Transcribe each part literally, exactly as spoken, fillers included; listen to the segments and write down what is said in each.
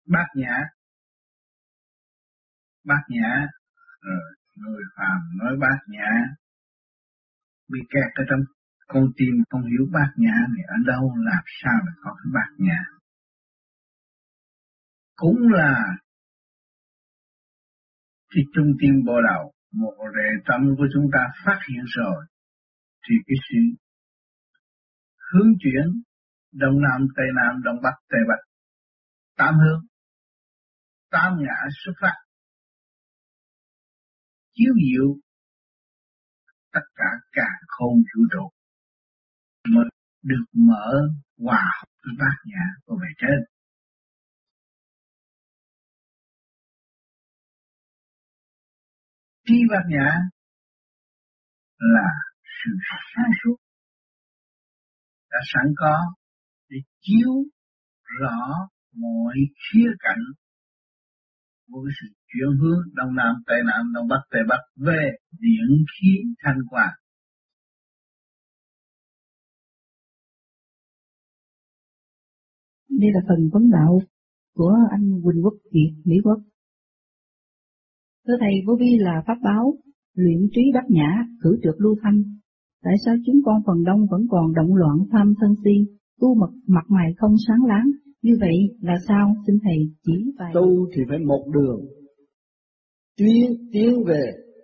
Bát nhã, bát nhã, rồi người phàm nói bát nhã, bị kẹt ở trong con tim không hiểu bát nhã này ở đâu, làm sao mà có cái bát nhã. Cũng là cái trung tim bộ đầu, một rễ tâm của chúng ta phát hiện rồi, thì cái sự hướng chuyển đông nam tây nam đông bắc tây bắc, tám hướng, tám ngã xuất phát, chiếu diệu tất cả cả không vũ trụ mới được mở hòa hợp với bát nhã của bề trên. Tri bát nhã là sự sáng suốt đã sẵn có để chiếu rõ mọi khía cạnh của sự chuyển hướng đông nam tây nam đông bắc tây bắc về điện khí thanh quan. Đây là phần vấn đạo của anh Quỳnh Quốc Việt, Mỹ Quốc. Thưa Thầy, vô vi là pháp báo, luyện trí bát nhã, cử trượt lưu thanh. Tại sao chúng con phần đông vẫn còn động loạn tham sân si, tu mật mặt mày không sáng láng? Như vậy là sao? Xin Thầy chỉ vài. Tu thì phải một đường, tiến tiến về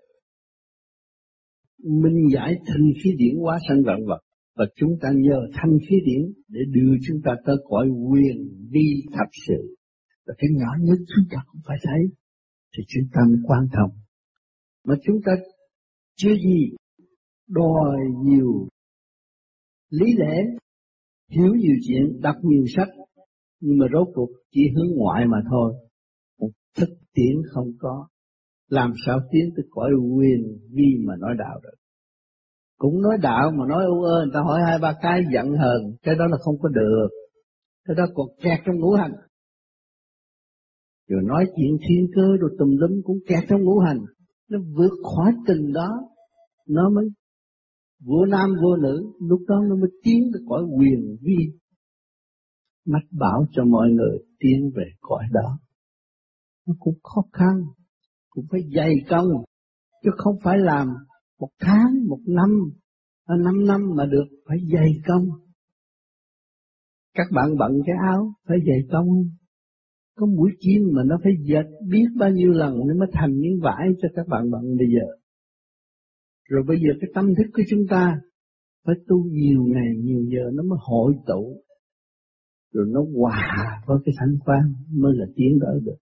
minh giải thanh khí điển hóa sanh vạn vật, và chúng ta nhờ thanh khí điển để đưa chúng ta tới cõi quyền vi thật sự. Và cái nhỏ nhất chúng ta cũng phải thấy, thì chúng ta mới quan trọng. Mà chúng ta chưa gì đòi nhiều lý lẽ, hiểu nhiều chuyện, đọc nhiều sách, nhưng mà rốt cuộc chỉ hướng ngoại mà thôi. Một thực tiễn không có, làm sao tiến tới cõi quyền vi mà nói đạo được. Cũng nói đạo mà nói ưu ơ, người ta hỏi hai ba cái giận hờn, cái đó là không có được. Cái đó còn kẹt trong ngũ hành. Rồi nói chuyện thiên cơ rồi tùm lum cũng kẹt trong ngũ hành. Nó vượt khỏi từng đó, nó mới vô nam vô nữ, lúc đó nó mới tiến tới cõi quyền vi. Mách bảo cho mọi người tiến về cõi đó. Nó cũng khó khăn, cũng phải dày công, chứ không phải làm một tháng, một năm, năm năm mà được, phải dày công. Các bạn bận cái áo, phải dày công. Có mũi chim mà nó phải dệt biết bao nhiêu lần nó mới thành những vải cho các bạn bận bây giờ. Rồi bây giờ cái tâm thức của chúng ta phải tu nhiều ngày, nhiều giờ nó mới hội tụ. Rồi nó hòa với cái thanh quan mới là tiến tới được.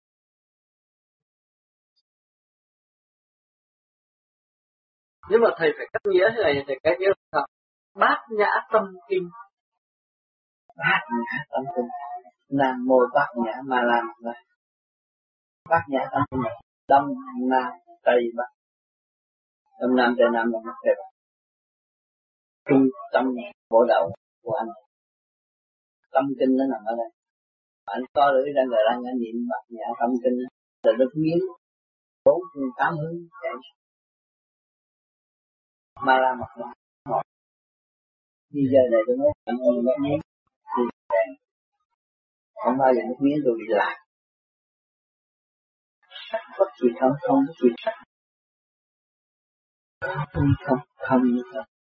Nếu mà thầy phải cách nghĩa thế này, thầy cách nghĩa là bát nhã tâm kinh. Bát nhã tâm kinh. Nam mô bát nhã ma la mật. Bát nhã tâm kinh. Đông nam tây bắc. Đông nam tây nam đông bắc tây bắc. Trung tâm bộ đầu của anh. Tâm kinh nó nằm ở đây. Anh có lưỡi đang người đang niệm bát nhã tâm kinh là được miếng bốn tám hướng chạy. Ma la mật một. Bây giờ này tôi nói anh ơi mất miếng thì không bao giờ mất miếng tôi bị lạc. Sắc bất kỳ không, không bất kỳ sắc. Không, không, không như thế.